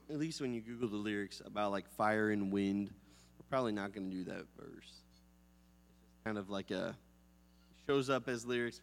at least when you Google the lyrics about like fire and wind, we're probably not going to do that verse. It's just kind of like shows up as lyrics.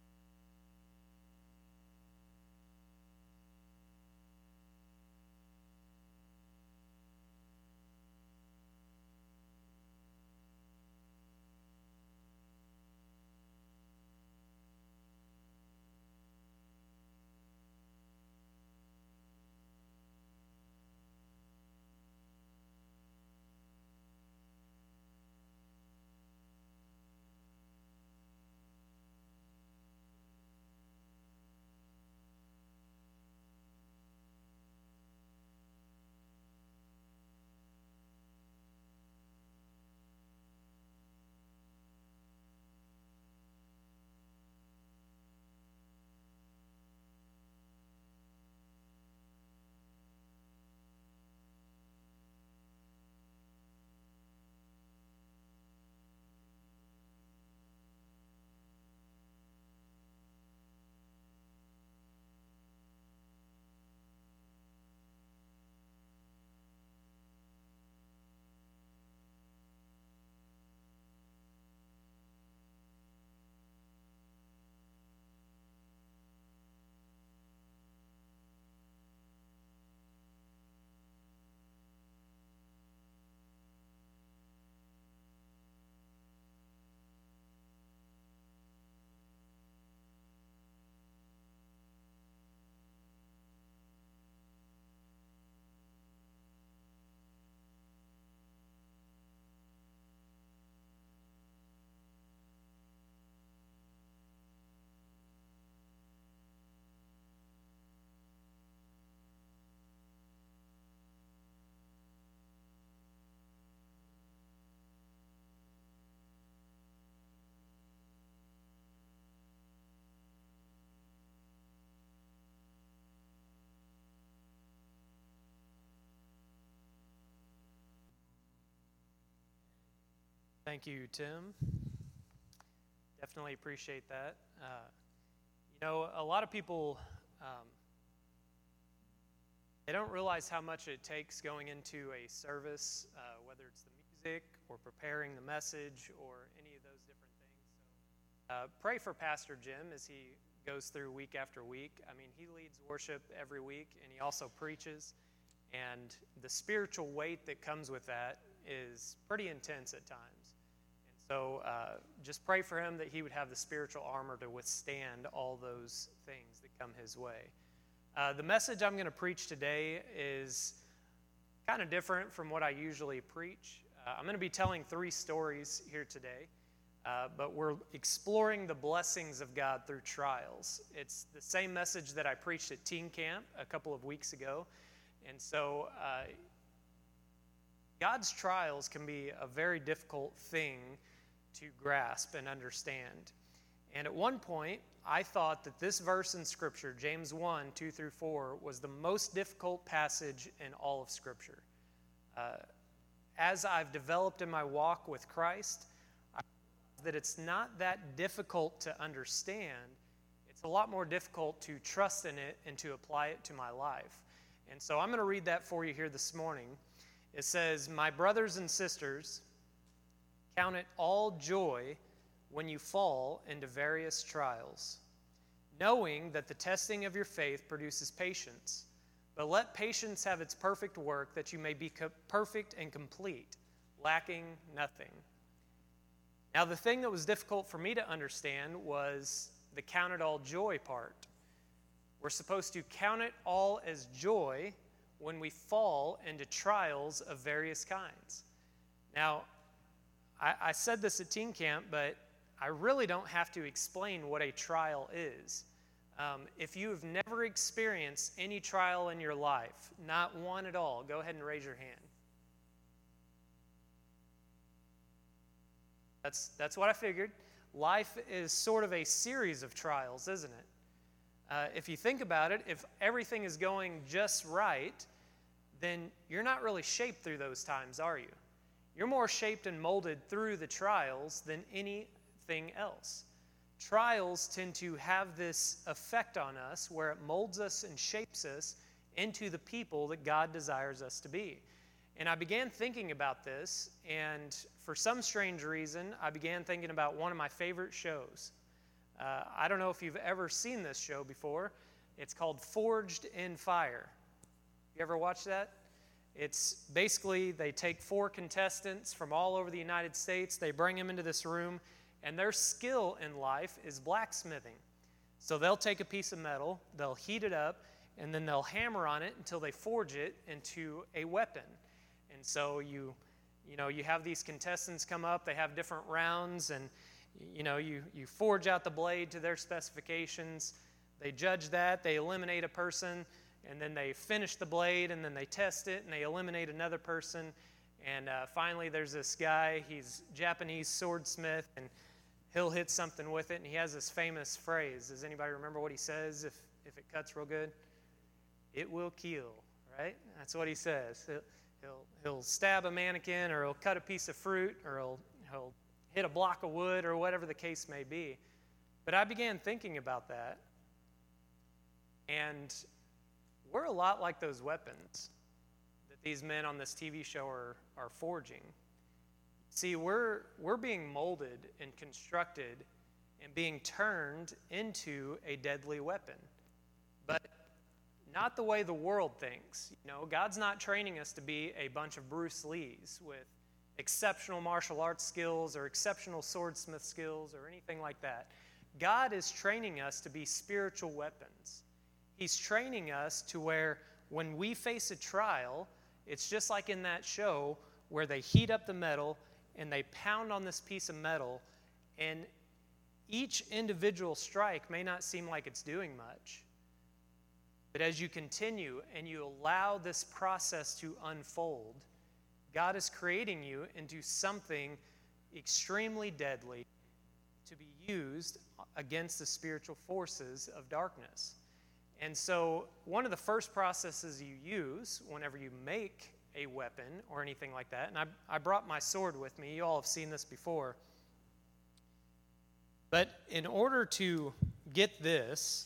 Thank you, Tim. Definitely appreciate that. A lot of people, they don't realize how much it takes going into a service, whether it's the music or preparing the message or any of those different things. So, pray for Pastor Jim as he goes through week after week. I mean, he leads worship every week, and he also preaches. And the spiritual weight that comes with that is pretty intense at times. So just pray for him that he would have the spiritual armor to withstand all those things that come his way. The message I'm going to preach today is kind of different from what I usually preach. I'm going to be telling 3 stories here today, but we're exploring the blessings of God through trials. It's the same message that I preached at teen camp a couple of weeks ago. And so God's trials can be a very difficult thing to grasp and understand. And at one point, I thought that this verse in Scripture, James 1, 2 through 4, was the most difficult passage in all of Scripture. As I've developed in my walk with Christ, I realized that it's not that difficult to understand. It's a lot more difficult to trust in it and to apply it to my life. And so I'm going to read that for you here this morning. It says, "My brothers and sisters, count it all joy when you fall into various trials, knowing that the testing of your faith produces patience. But let patience have its perfect work, that you may be perfect and complete, lacking nothing." Now, the thing that was difficult for me to understand was the count it all joy part. We're supposed to count it all as joy when we fall into trials of various kinds. Now, I said this at teen camp, but I really don't have to explain what a trial is. If you have never experienced any trial in your life, not one at all, go ahead and raise your hand. That's what I figured. Life is sort of a series of trials, isn't it? If you think about it, if everything is going just right, then you're not really shaped through those times, are you? You're more shaped and molded through the trials than anything else. Trials tend to have this effect on us where it molds us and shapes us into the people that God desires us to be. And I began thinking about this, and for some strange reason, I began thinking about one of my favorite shows. I don't know if you've ever seen this show before. It's called Forged in Fire. You ever watch that? It's basically they take 4 contestants from all over the United States, they bring them into this room, and their skill in life is blacksmithing. So they'll take a piece of metal, they'll heat it up, and then they'll hammer on it until they forge it into a weapon. And so you have these contestants come up, they have different rounds, and you forge out the blade to their specifications. They judge that, they eliminate a person, and then they finish the blade, and then they test it, and they eliminate another person. And finally, there's this guy, he's Japanese swordsmith, and he'll hit something with it, and he has this famous phrase. Does anybody remember what he says if it cuts real good? It will kill, right? That's what he says. He'll stab a mannequin, or he'll cut a piece of fruit, or he'll hit a block of wood, or whatever the case may be. But I began thinking about that, and we're a lot like those weapons that these men on this TV show are forging. See, we're being molded and constructed and being turned into a deadly weapon. But not the way the world thinks. God's not training us to be a bunch of Bruce Lees with exceptional martial arts skills or exceptional swordsmith skills or anything like that. God is training us to be spiritual weapons. He's training us to where when we face a trial, it's just like in that show where they heat up the metal and they pound on this piece of metal, and each individual strike may not seem like it's doing much. But as you continue and you allow this process to unfold, God is creating you into something extremely deadly to be used against the spiritual forces of darkness. And so one of the first processes you use whenever you make a weapon or anything like that, and I brought my sword with me. You all have seen this before. But in order to get this,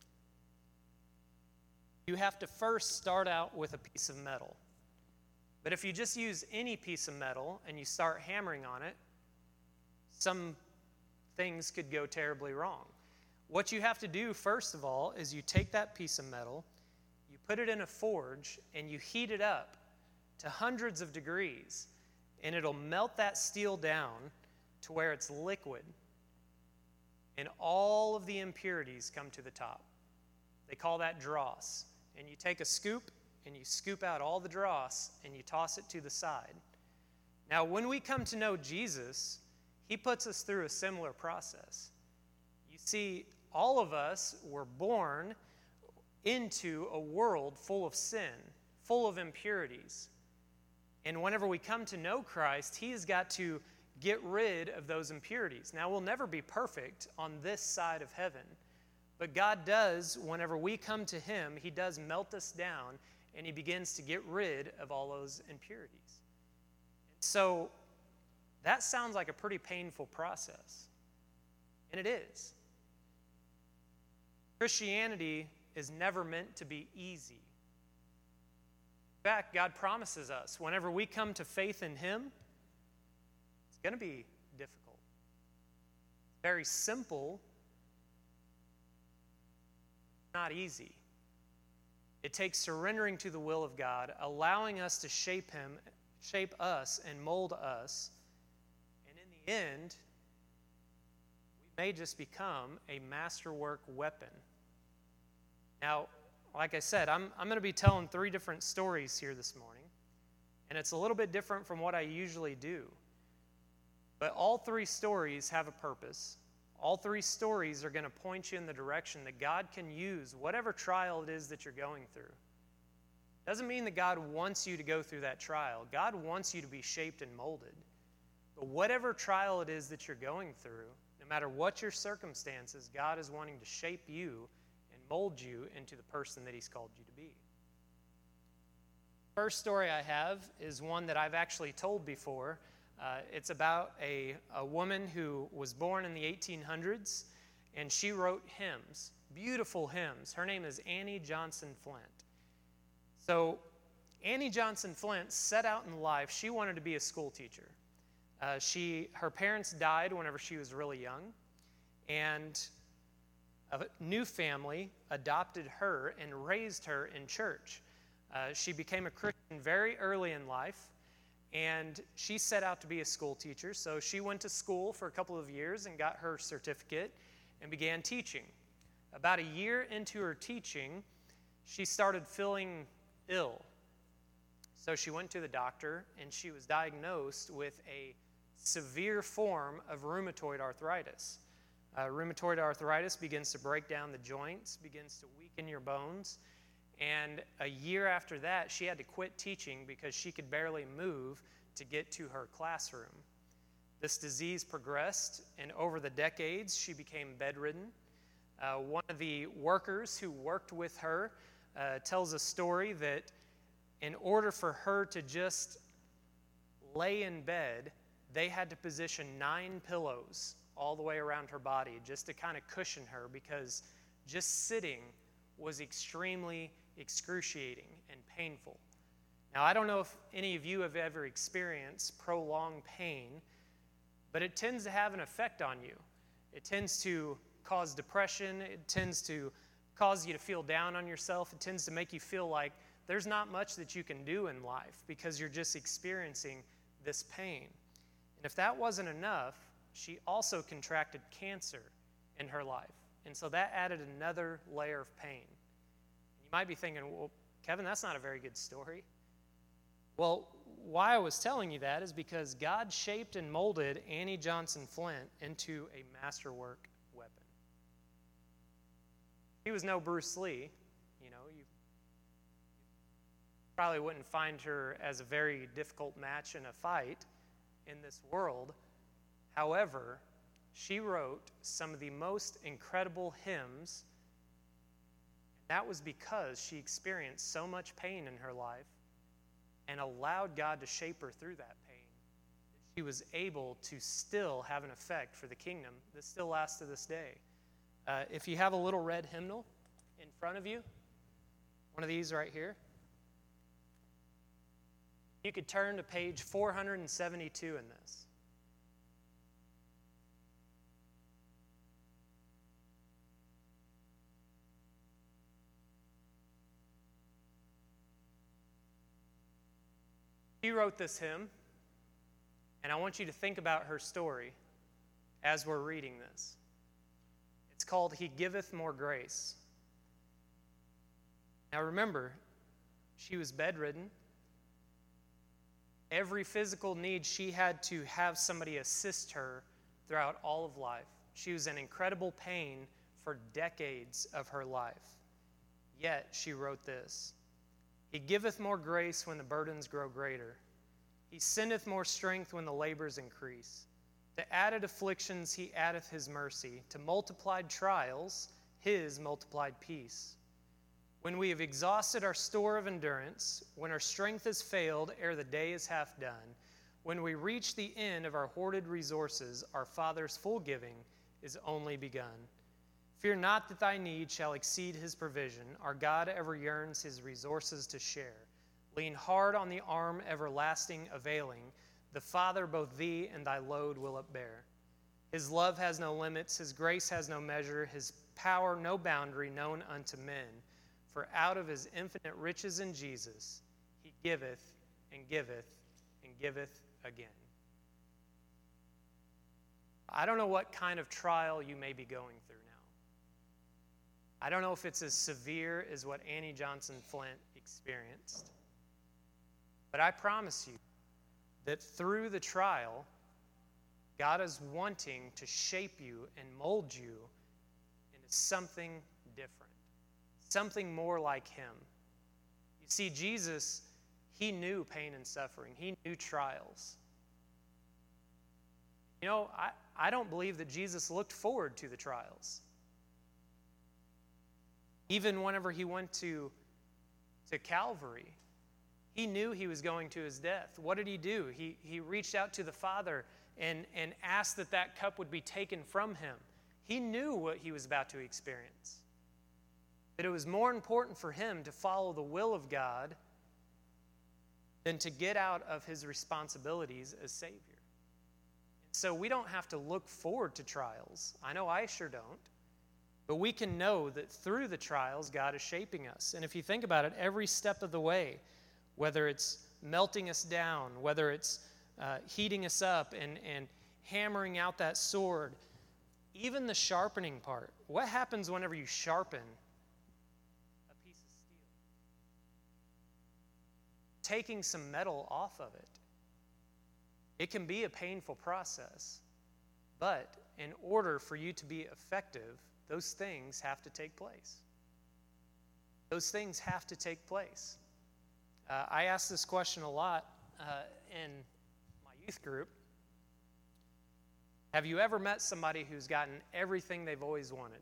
you have to first start out with a piece of metal. But if you just use any piece of metal and you start hammering on it, some things could go terribly wrong. What you have to do, first of all, is you take that piece of metal, you put it in a forge, and you heat it up to hundreds of degrees, and it'll melt that steel down to where it's liquid, and all of the impurities come to the top. They call that dross. And you take a scoop, and you scoop out all the dross, and you toss it to the side. Now, when we come to know Jesus, he puts us through a similar process. You see, all of us were born into a world full of sin, full of impurities. And whenever we come to know Christ, he has got to get rid of those impurities. Now, we'll never be perfect on this side of heaven, but God does, whenever we come to him, he does melt us down, and he begins to get rid of all those impurities. So that sounds like a pretty painful process, and it is. Christianity is never meant to be easy. In fact, God promises us whenever we come to faith in him, it's going to be difficult. Very simple, not easy. It takes surrendering to the will of God, allowing us to shape us and mold us, and in the end, we may just become a masterwork weapon. Now, like I said, I'm going to be telling 3 different stories here this morning, and it's a little bit different from what I usually do. But all 3 stories have a purpose. All 3 stories are going to point you in the direction that God can use whatever trial it is that you're going through. Doesn't mean that God wants you to go through that trial. God wants you to be shaped and molded. But whatever trial it is that you're going through, no matter what your circumstances, God is wanting to shape you and mold you into the person that he's called you to be. First story I have is one that I've actually told before. It's about a woman who was born in the 1800s, and she wrote hymns, beautiful hymns. Her name is Annie Johnson Flint. So Annie Johnson Flint set out in life. She wanted to be a school teacher. Her parents died whenever she was really young, and a new family adopted her and raised her in church. She became a Christian very early in life, and she set out to be a school teacher. So she went to school for a couple of years and got her certificate and began teaching. About a year into her teaching, she started feeling ill. So she went to the doctor, and she was diagnosed with a severe form of rheumatoid arthritis. Rheumatoid arthritis begins to break down the joints, begins to weaken your bones, and a year after that, she had to quit teaching because she could barely move to get to her classroom. This disease progressed, and over the decades, she became bedridden. One of the workers who worked with her tells a story that in order for her to just lay in bed, they had to position 9 pillows all the way around her body just to kind of cushion her, because just sitting was extremely excruciating and painful. Now, I don't know if any of you have ever experienced prolonged pain, but it tends to have an effect on you. It tends to cause depression. It tends to cause you to feel down on yourself. It tends to make you feel like there's not much that you can do in life because you're just experiencing this pain. And if that wasn't enough, she also contracted cancer in her life. And so that added another layer of pain. You might be thinking, well, Kevin, that's not a very good story. Well, why I was telling you that is because God shaped and molded Annie Johnson Flint into a masterwork weapon. She was no Bruce Lee. You probably wouldn't find her as a very difficult match in a fight in this world. However, she wrote some of the most incredible hymns. That was because she experienced so much pain in her life and allowed God to shape her through that pain. She was able to still have an effect for the kingdom that still lasts to this day. If you have a little red hymnal in front of you, one of these right here, you could turn to page 472 in this. She wrote this hymn, and I want you to think about her story as we're reading this. It's called "He Giveth More Grace." Now remember, she was bedridden. Every physical need, she had to have somebody assist her throughout all of life. She was in incredible pain for decades of her life. Yet she wrote this: "He giveth more grace when the burdens grow greater. He sendeth more strength when the labors increase. To added afflictions he addeth his mercy. To multiplied trials, his multiplied peace. When we have exhausted our store of endurance, when our strength has failed ere the day is half done, when we reach the end of our hoarded resources, our Father's full giving is only begun. Fear not that thy need shall exceed his provision. Our God ever yearns his resources to share. Lean hard on the arm everlasting availing. The Father both thee and thy load will upbear. His love has no limits, his grace has no measure, his power no boundary known unto men. For out of his infinite riches in Jesus, he giveth and giveth and giveth again." I don't know what kind of trial you may be going through now. I don't know if it's as severe as what Annie Johnson Flint experienced. But I promise you that through the trial, God is wanting to shape you and mold you into something different. Something more like him. You see, Jesus, he knew pain and suffering. He knew trials. You know, I don't believe that Jesus looked forward to the trials. Even whenever he went to Calvary, he knew he was going to his death. What did he do? He reached out to the Father and asked that cup would be taken from him. He knew what he was about to experience. that it was more important for him to follow the will of God than to get out of his responsibilities as Savior. So we don't have to look forward to trials. I know I sure don't. But we can know that through the trials, God is shaping us. And if you think about it, every step of the way, whether it's melting us down, whether it's heating us up and hammering out that sword, even the sharpening part. What happens whenever you sharpen a piece of steel? Taking some metal off of it. It can be a painful process, but in order for you to be effective, those things have to take place. Those things have to take place. I ask this question a lot in my youth group. Have you ever met somebody who's gotten everything they've always wanted?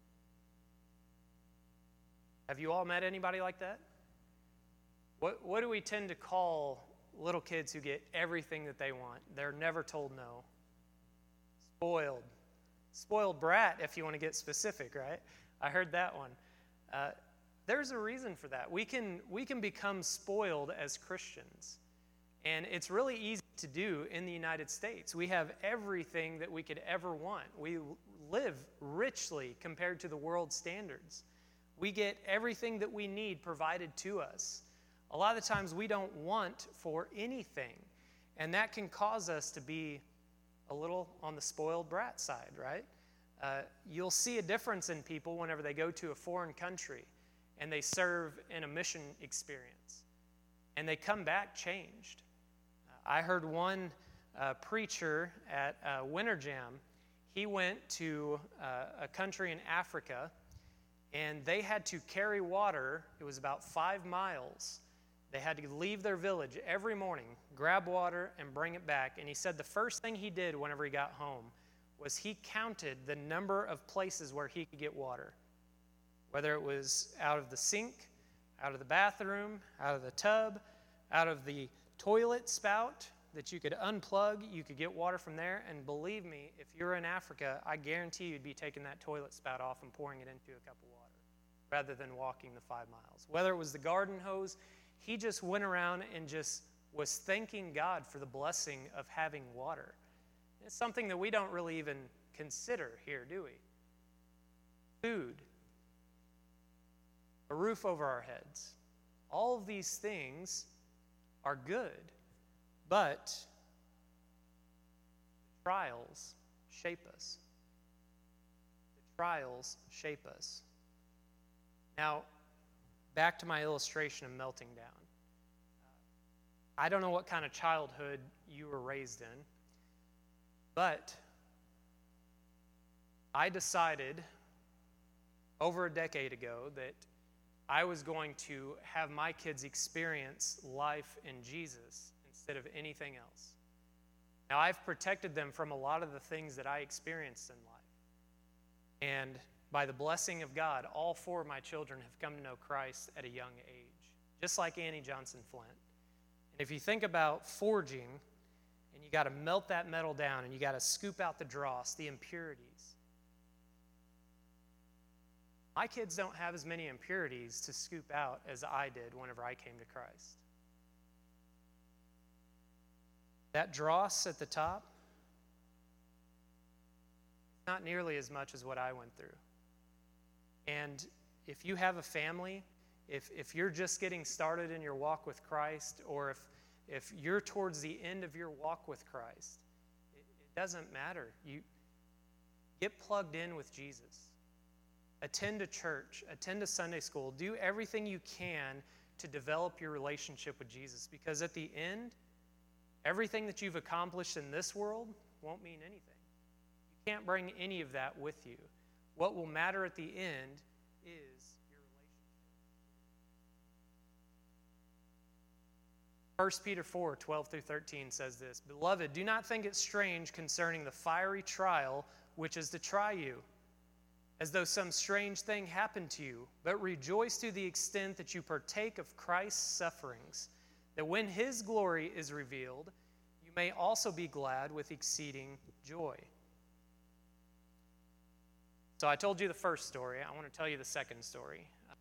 Have you all met anybody like that? What do we tend to call little kids who get everything that they want? They're never told no. Spoiled. Spoiled brat, if you want to get specific, right? I heard that one. There's a reason for that. We can become spoiled as Christians. And it's really easy to do in the United States. We have everything that we could ever want. We live richly compared to the world's standards. We get everything that we need provided to us. A lot of the times we don't want for anything. And that can cause us to be a little on the spoiled brat side, right? You'll see a difference in people whenever they go to a foreign country and they serve in a mission experience. And they come back changed. I heard one preacher at Winter Jam. He went to a country in Africa, and they had to carry water. It was about 5 miles. They had to leave their village every morning, grab water, and bring it back. And he said the first thing he did whenever he got home was he counted the number of places where he could get water, whether it was out of the sink, out of the bathroom, out of the tub, out of the toilet spout that you could unplug. You could get water from there. And believe me, if you're in Africa, I guarantee you'd be taking that toilet spout off and pouring it into a cup of water rather than walking the 5 miles. Whether it was the garden hose, he just went around and just was thanking God for the blessing of having water. It's something that we don't really even consider here, do we? Food, a roof over our heads. All of these things are good, but the trials shape us. The trials shape us. Now, back to my illustration of melting down. I don't know what kind of childhood you were raised in, but I decided over a decade ago that I was going to have my kids experience life in Jesus instead of anything else. Now, I've protected them from a lot of the things that I experienced in life. And by the blessing of God, all 4 of my children have come to know Christ at a young age, just like Annie Johnson Flint. And if you think about forging, and you got to melt that metal down, and you got to scoop out the dross, the impurities. My kids don't have as many impurities to scoop out as I did whenever I came to Christ. That dross at the top, not nearly as much as what I went through. And if you have a family, if you're just getting started in your walk with Christ, or if you're towards the end of your walk with Christ, it doesn't matter. You get plugged in with Jesus. Attend a church, attend a Sunday school, do everything you can to develop your relationship with Jesus, because at the end, everything that you've accomplished in this world won't mean anything. You can't bring any of that with you. What will matter at the end is your relationship. 1 Peter 4, 12 through 13 says this, "Beloved, do not think it strange concerning the fiery trial which is to try you, as though some strange thing happened to you, but rejoice to the extent that you partake of Christ's sufferings, that when his glory is revealed, you may also be glad with exceeding joy." So I told you the first story. I want to tell you the second story.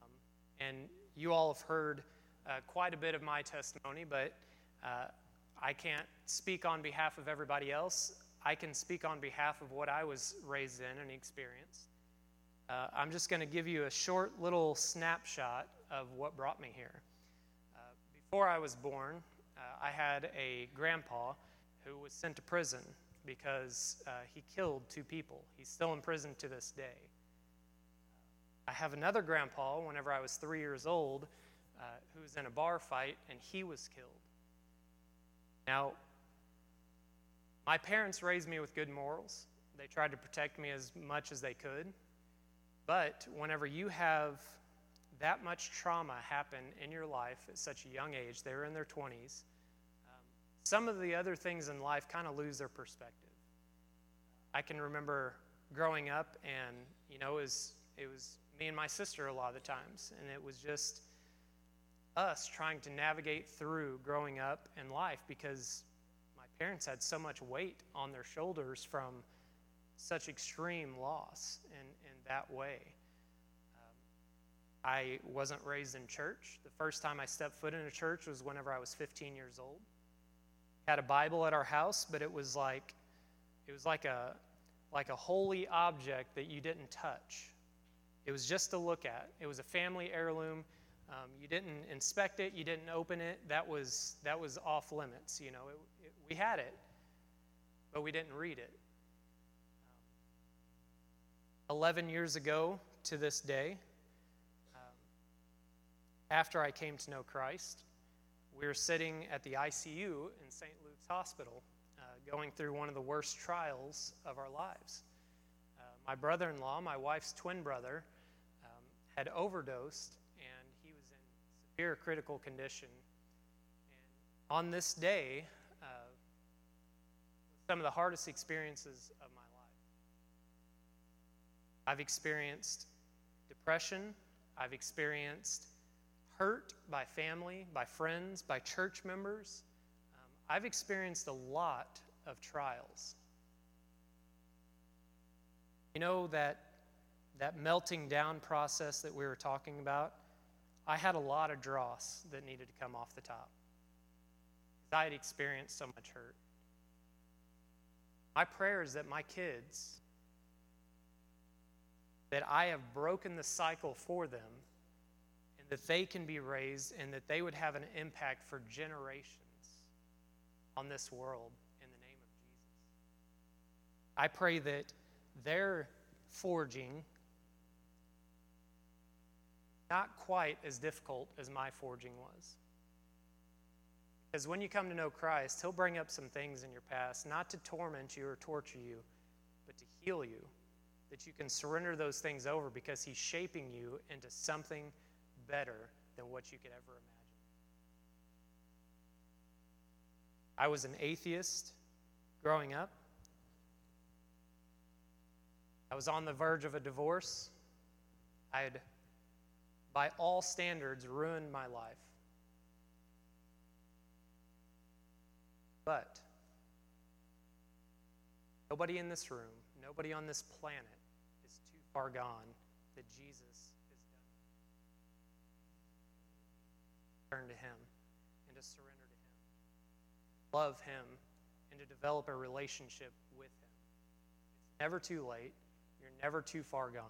And you all have heard quite a bit of my testimony, but I can't speak on behalf of everybody else. I can speak on behalf of what I was raised in and experienced. I'm just going to give you a short little snapshot of what brought me here. Before I was born, I had a grandpa who was sent to prison because he killed 2 people. He's still in prison to this day. I have another grandpa, whenever I was 3 years old, who was in a bar fight, and he was killed. Now, my parents raised me with good morals. They tried to protect me as much as they could. But whenever you have that much trauma happen in your life at such a young age, they were in their 20s, some of the other things in life kind of lose their perspective. I can remember growing up, and it was me and my sister a lot of the times, and it was just us trying to navigate through growing up in life because my parents had so much weight on their shoulders from such extreme loss in that way. I wasn't raised in church. The first time I stepped foot in a church was whenever I was 15 years old. Had a Bible at our house, but it was like a holy object that you didn't touch. It was just to look at. It was a family heirloom. You didn't inspect it. You didn't open it. That was off limits. We had it, but we didn't read it. 11 years ago to this day, after I came to know Christ, we were sitting at the ICU in St. Luke's Hospital, going through one of the worst trials of our lives. My brother-in-law, my wife's twin brother, had overdosed, and he was in severe critical condition. And on this day, some of the hardest experiences of my life. I've experienced depression. I've experienced hurt by family, by friends, by church members. I've experienced a lot of trials. That melting down process that we were talking about, I had a lot of dross that needed to come off the top. I had experienced so much hurt. My prayer is that my kids, that I have broken the cycle for them, and that they can be raised and that they would have an impact for generations on this world in the name of Jesus. I pray that their forging, not quite as difficult as my forging was. Because when you come to know Christ, He'll bring up some things in your past, not to torment you or torture you, but to heal you, that you can surrender those things over because He's shaping you into something better than what you could ever imagine. I was an atheist growing up. I was on the verge of a divorce. I had, by all standards, ruined my life. But nobody in this room, nobody on this planet is too far gone that Jesus has done. Turn to Him and to surrender to Him. Love Him and to develop a relationship with Him. It's never too late. You're never too far gone.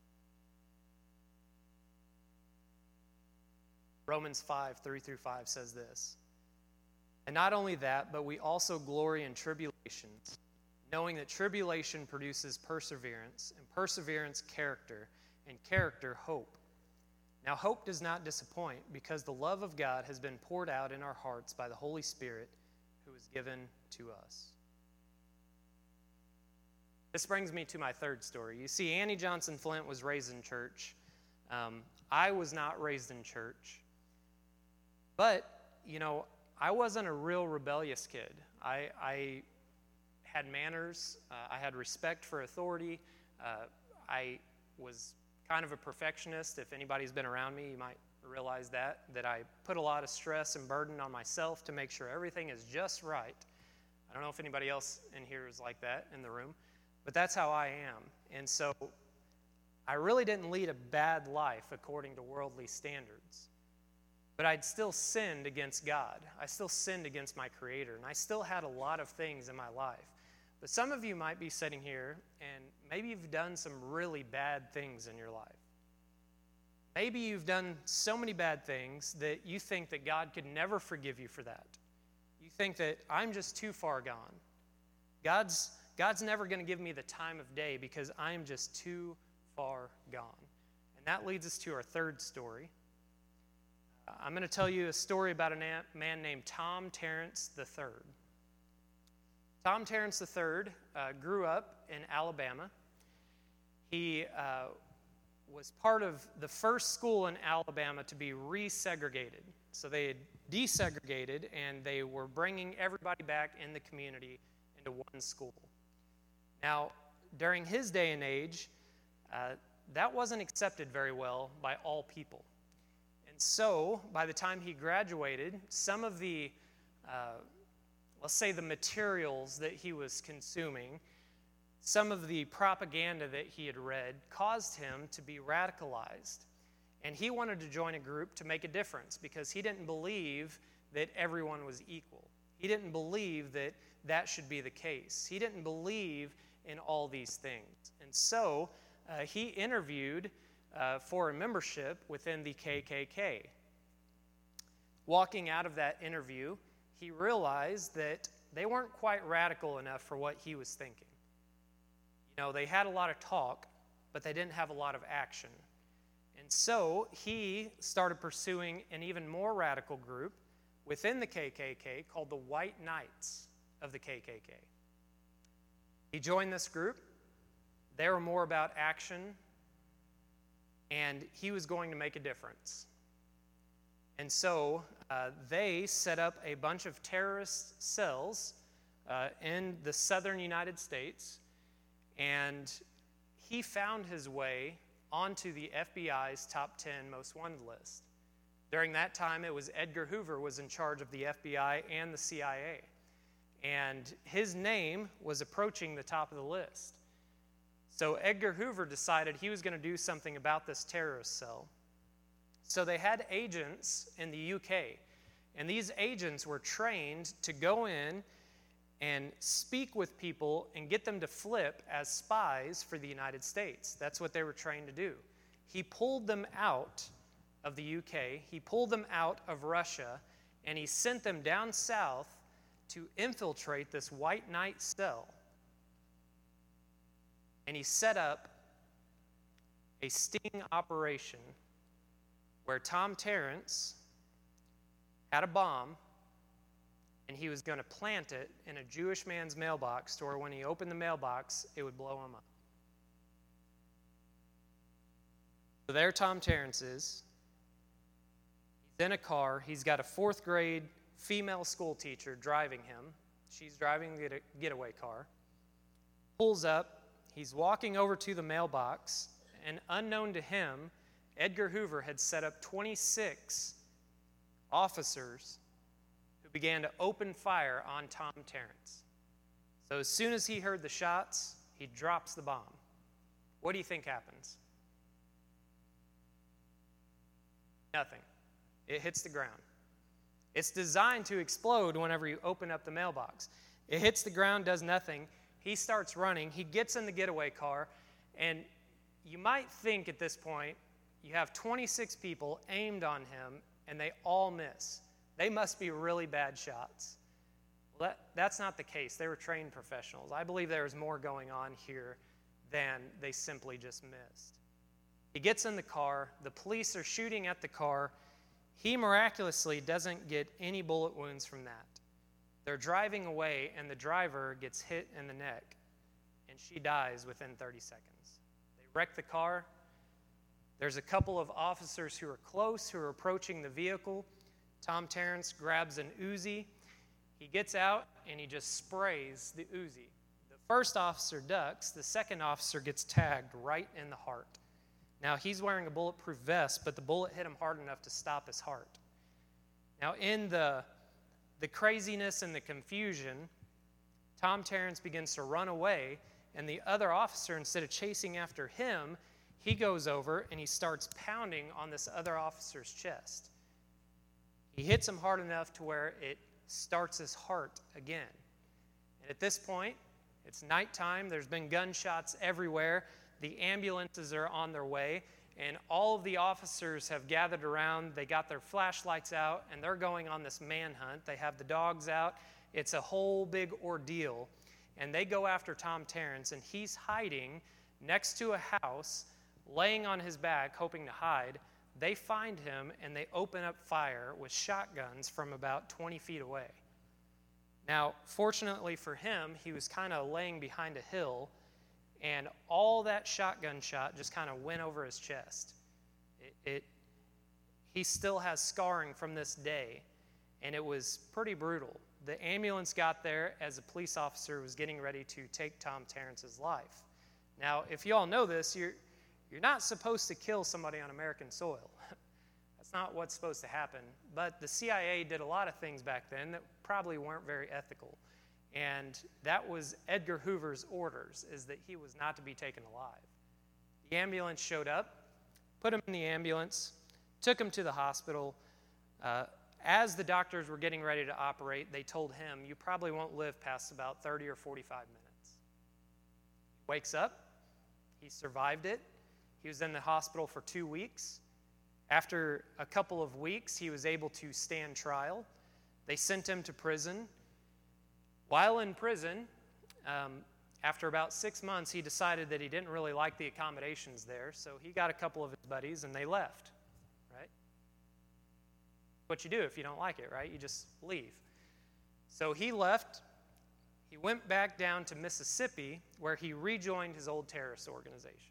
Romans 5:3-5 says this. And not only that, but we also glory in tribulations, knowing that tribulation produces perseverance, and perseverance character, and character hope. Now hope does not disappoint, because the love of God has been poured out in our hearts by the Holy Spirit who is given to us. This brings me to my third story. You see, Annie Johnson Flint was raised in church. I was not raised in church. But, I wasn't a real rebellious kid. I had manners. I had respect for authority. I was kind of a perfectionist. If anybody's been around me, you might realize that I put a lot of stress and burden on myself to make sure everything is just right. I don't know if anybody else in here is like that in the room, but that's how I am. And so I really didn't lead a bad life according to worldly standards. But I'd still sinned against God. I still sinned against my Creator, and I still had a lot of things in my life. But some of you might be sitting here, and maybe you've done some really bad things in your life. Maybe you've done so many bad things that you think that God could never forgive you for that. You think that I'm just too far gone. God's never going to give me the time of day because I'm just too far gone. And that leads us to our third story. I'm going to tell you a story about a man named Tom Terrence III. Tom Terrence III grew up in Alabama. He was part of the first school in Alabama to be resegregated. So they had desegregated, and they were bringing everybody back in the community into one school. Now, during his day and age, that wasn't accepted very well by all people. And so, by the time he graduated, some of the, let's say the materials that he was consuming, some of the propaganda that he had read caused him to be radicalized. And he wanted to join a group to make a difference because he didn't believe that everyone was equal. He didn't believe that that should be the case. He didn't believe in all these things. And so he interviewed for a membership within the KKK. Walking out of that interview, he realized that they weren't quite radical enough for what he was thinking. You know, they had a lot of talk, but they didn't have a lot of action. And so he started pursuing an even more radical group within the KKK called the White Knights of the KKK. He joined this group. They were more about action, and he was going to make a difference. And so they set up a bunch of terrorist cells in the southern United States, and he found his way onto the FBI's top 10 most wanted list. During that time, it was Edgar Hoover was in charge of the FBI and the CIA. And his name was approaching the top of the list. So Edgar Hoover decided he was going to do something about this terrorist cell. So they had agents in the UK, and these agents were trained to go in and speak with people and get them to flip as spies for the United States. That's what they were trained to do. He pulled them out of the UK, he pulled them out of Russia, and he sent them down south to infiltrate this White Knight cell. And he set up a sting operation where Tom Terrence had a bomb, and he was going to plant it in a Jewish man's mailbox to where when he opened the mailbox, it would blow him up. So there Tom Terrence is. He's in a car. He's got a 4th grade female school teacher driving him. She's driving the getaway car. Pulls up. He's walking over to the mailbox, and unknown to him, Edgar Hoover had set up 26 officers who began to open fire on Tom Terrence. So as soon as he heard the shots, he drops the bomb. What do you think happens? Nothing. It hits the ground. It's designed to explode whenever you open up the mailbox. It hits the ground, does nothing. He starts running. He gets in the getaway car, and you might think at this point you have 26 people aimed on him, and they all miss. They must be really bad shots. Well, that's not the case. They were trained professionals. I believe there was more going on here than they simply just missed. He gets in the car. The police are shooting at the car. He miraculously doesn't get any bullet wounds from that. They're driving away, and the driver gets hit in the neck, and she dies within 30 seconds. They wreck the car. There's a couple of officers who are close, who are approaching the vehicle. Tom Terrence grabs an Uzi. He gets out, and he just sprays the Uzi. The first officer ducks. The second officer gets tagged right in the heart. Now, he's wearing a bulletproof vest, but the bullet hit him hard enough to stop his heart. Now, in the craziness and the confusion, Tom Terrence begins to run away, and the other officer, instead of chasing after him, he goes over and he starts pounding on this other officer's chest. He hits him hard enough to where it starts his heart again. And at this point, it's nighttime. There's been gunshots everywhere. The ambulances are on their way, and all of the officers have gathered around. They got their flashlights out, and they're going on this manhunt. They have the dogs out. It's a whole big ordeal, and they go after Tom Terrence, and he's hiding next to a house, laying on his back, hoping to hide. They find him, and they open up fire with shotguns from about 20 feet away. Now, fortunately for him, he was kind of laying behind a hill, and all that shotgun shot just kind of went over his chest. He still has scarring from this day, and it was pretty brutal. The ambulance got there as a police officer was getting ready to take Tom Terrence's life. Now, if you all know this, you're not supposed to kill somebody on American soil. That's not what's supposed to happen. But the CIA did a lot of things back then that probably weren't very ethical. And that was Edgar Hoover's orders, is that he was not to be taken alive. The ambulance showed up, put him in the ambulance, took him to the hospital. As the doctors were getting ready to operate, they told him, "You probably won't live past about 30 or 45 minutes." He wakes up. He survived it. He was in the hospital for 2 weeks. After a couple of weeks, he was able to stand trial. They sent him to prison. While in prison, after about 6 months, he decided that he didn't really like the accommodations there, so he got a couple of his buddies and they left, right? What you do if you don't like it, right? You just leave. So he left. He went back down to Mississippi, where he rejoined his old terrorist organization.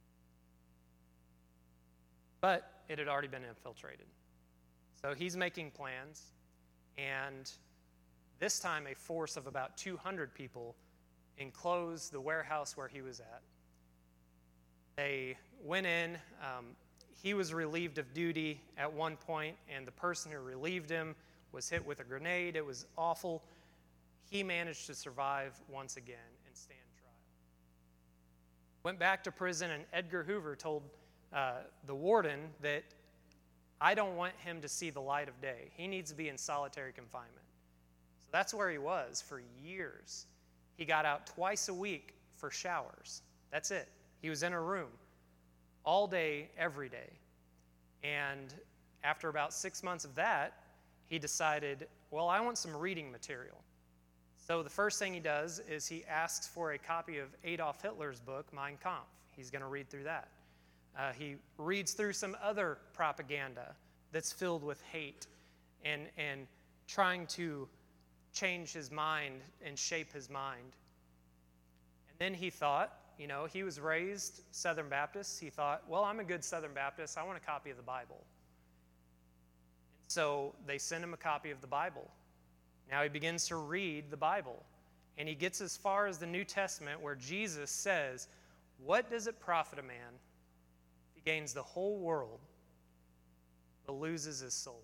But it had already been infiltrated. So he's making plans, and this time a force of about 200 people enclosed the warehouse where he was at. They went in. He was relieved of duty at one point, and the person who relieved him was hit with a grenade. It was awful. He managed to survive once again and stand trial. Went back to prison, and Edgar Hoover told the warden that, "I don't want him to see the light of day. He needs to be in solitary confinement." So that's where he was for years. He got out twice a week for showers. That's it. He was in a room all day, every day. And after about 6 months of that, he decided, well, I want some reading material. So the first thing he does is he asks for a copy of Adolf Hitler's book, Mein Kampf. He's going to read through that. He reads through some other propaganda that's filled with hate and trying to change his mind and shape his mind. And then he thought, he was raised Southern Baptist. He thought, well, I'm a good Southern Baptist. I want a copy of the Bible. And so they send him a copy of the Bible. Now he begins to read the Bible, and he gets as far as the New Testament, where Jesus says, "What does it profit a man if he gains the whole world but loses his soul?"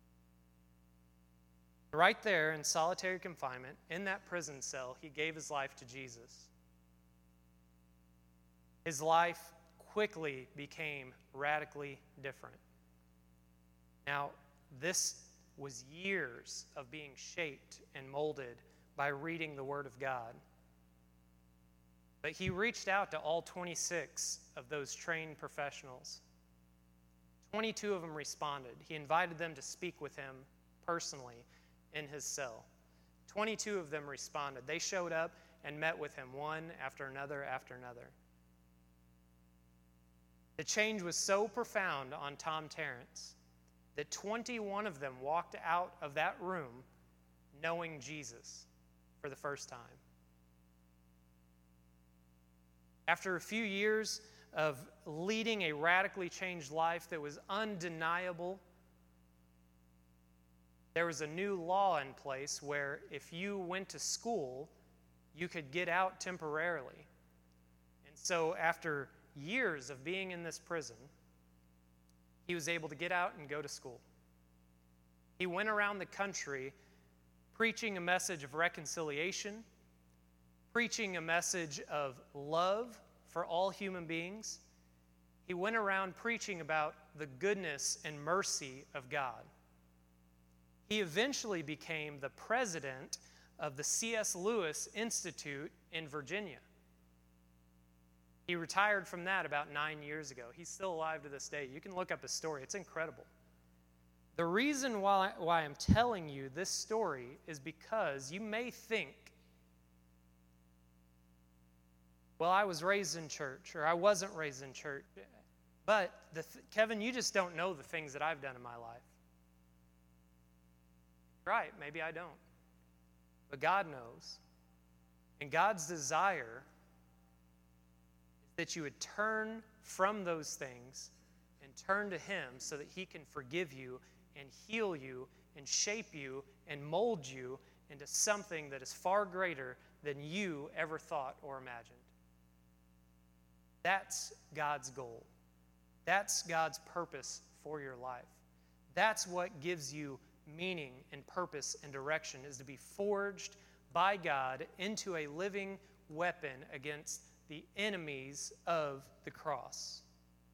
Right there in solitary confinement, in that prison cell, he gave his life to Jesus. His life quickly became radically different. Now, this was years of being shaped and molded by reading the Word of God. But he reached out to all 26 of those trained professionals. 22 of them responded. He invited them to speak with him personally in his cell. 22 of them responded. They showed up and met with him, one after another after another. The change was so profound on Tom Terrence that 21 of them walked out of that room knowing Jesus for the first time. After a few years of leading a radically changed life that was undeniable, there was a new law in place where if you went to school, you could get out temporarily. And so after years of being in this prison, he was able to get out and go to school. He went around the country preaching a message of reconciliation, preaching a message of love for all human beings, he went around preaching about the goodness and mercy of God. He eventually became the president of the C.S. Lewis Institute in Virginia. He retired from that about 9 years ago. He's still alive to this day. You can look up his story. It's incredible. The reason why I'm telling you this story is because you may think, well, I was raised in church, or I wasn't raised in church. But, Kevin, you just don't know the things that I've done in my life. Right, maybe I don't. But God knows. And God's desire is that you would turn from those things and turn to Him so that He can forgive you and heal you and shape you and mold you into something that is far greater than you ever thought or imagined. That's God's goal. That's God's purpose for your life. That's what gives you meaning and purpose and direction, is to be forged by God into a living weapon against the enemies of the cross.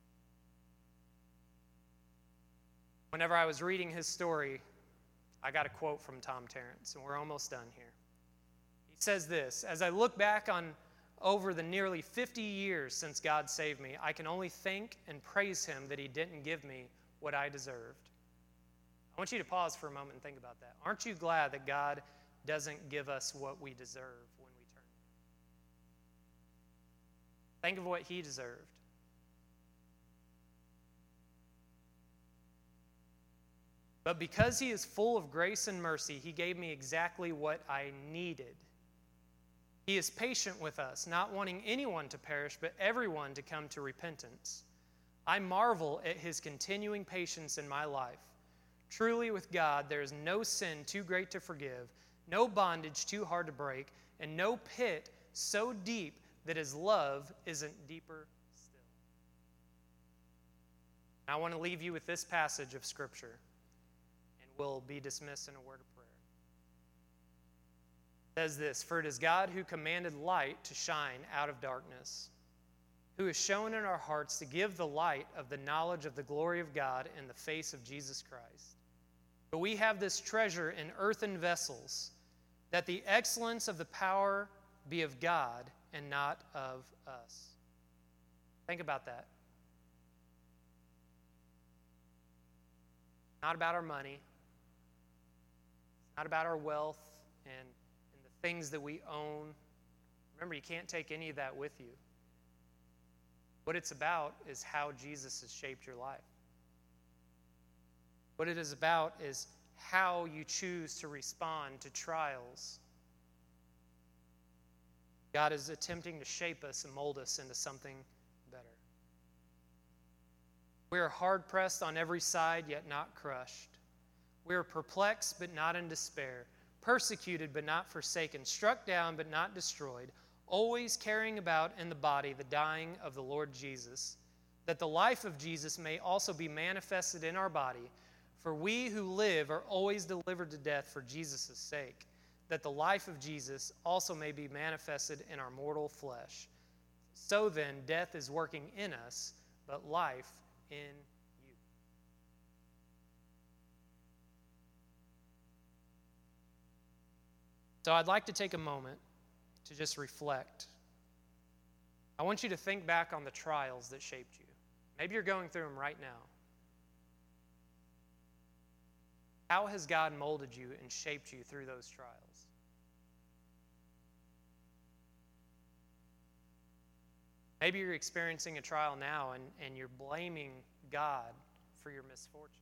Whenever I was reading his story, I got a quote from Tom Terrence, and we're almost done here. He says this: "As I look back on over the nearly 50 years since God saved me, I can only thank and praise Him that He didn't give me what I deserved." I want you to pause for a moment and think about that. Aren't you glad that God doesn't give us what we deserve when we turn to Him? Think of what He deserved. But because He is full of grace and mercy, He gave me exactly what I needed. He is patient with us, not wanting anyone to perish, but everyone to come to repentance. I marvel at His continuing patience in my life. Truly, with God, there is no sin too great to forgive, no bondage too hard to break, and no pit so deep that His love isn't deeper still. I want to leave you with this passage of Scripture, and we'll be dismissed in a word of prayer. It says this: "For it is God who commanded light to shine out of darkness, who has shown in our hearts to give the light of the knowledge of the glory of God in the face of Jesus Christ. But we have this treasure in earthen vessels, that the excellence of the power be of God and not of us." Think about that. Not about our money. It's not about our wealth and the things that we own. Remember, you can't take any of that with you. What it's about is how Jesus has shaped your life. What it is about is how you choose to respond to trials. God is attempting to shape us and mold us into something better. We are hard-pressed on every side, yet not crushed. We are perplexed, but not in despair. Persecuted, but not forsaken. Struck down, but not destroyed. Always carrying about in the body the dying of the Lord Jesus, that the life of Jesus may also be manifested in our body. For we who live are always delivered to death for Jesus' sake, that the life of Jesus also may be manifested in our mortal flesh. So then, death is working in us, but life in you. So I'd like to take a moment to just reflect. I want you to think back on the trials that shaped you. Maybe you're going through them right now. How has God molded you and shaped you through those trials? Maybe you're experiencing a trial now and you're blaming God for your misfortune.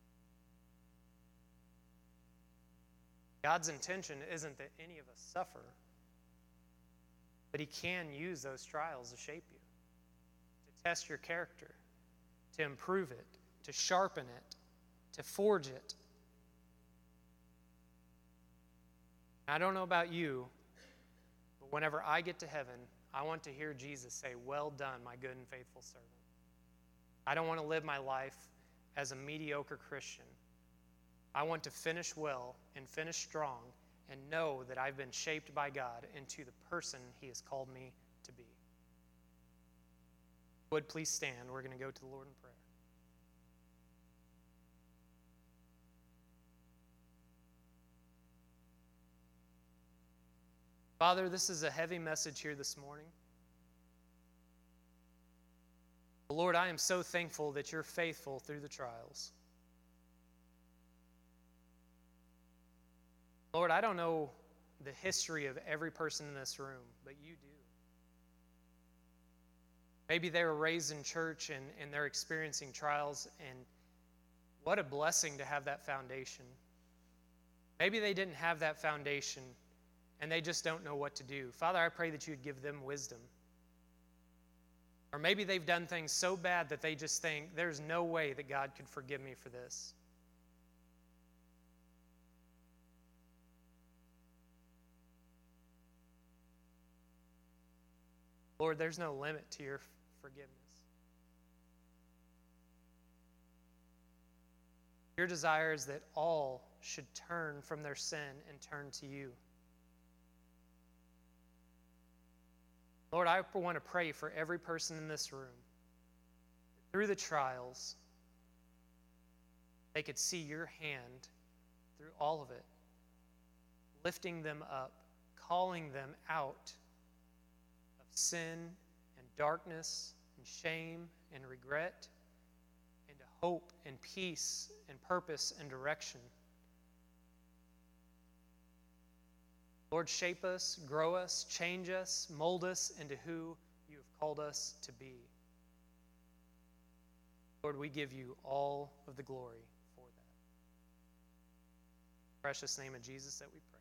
God's intention isn't that any of us suffer, but He can use those trials to shape you, to test your character, to improve it, to sharpen it, to forge it. I don't know about you, but whenever I get to heaven, I want to hear Jesus say, "Well done, my good and faithful servant." I don't want to live my life as a mediocre Christian. I want to finish well and finish strong and know that I've been shaped by God into the person He has called me to be. Would please stand. We're going to go to the Lord in prayer. Father, this is a heavy message here this morning. Lord, I am so thankful that you're faithful through the trials. Lord, I don't know the history of every person in this room, but you do. Maybe they were raised in church and they're experiencing trials, and what a blessing to have that foundation. Maybe they didn't have that foundation and they just don't know what to do. Father, I pray that you'd give them wisdom. Or maybe they've done things so bad that they just think, there's no way that God could forgive me for this. Lord, there's no limit to your forgiveness. Your desire is that all should turn from their sin and turn to you. Lord, I want to pray for every person in this room. Through the trials, they could see your hand through all of it, lifting them up, calling them out of sin and darkness and shame and regret into hope and peace and purpose and direction. Lord, shape us, grow us, change us, mold us into who you have called us to be. Lord, we give you all of the glory for that. In the precious name of Jesus that we pray.